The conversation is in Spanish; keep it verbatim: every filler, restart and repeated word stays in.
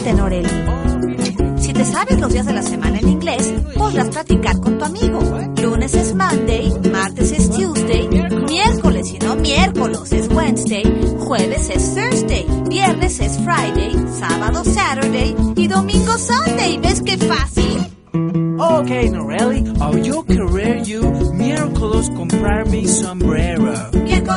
Excelente, Noreli. Si te sabes los días de la semana en inglés, podrás practicar con tu amigo. Lunes es Monday, martes es Tuesday, miércoles y no miércoles es Wednesday, jueves es Thursday, viernes es Friday, sábado Saturday y domingo Sunday. ¿Ves qué fácil? Okay, Noreli, I'll yo querer you miércoles comprar mi sombrero. Miércoles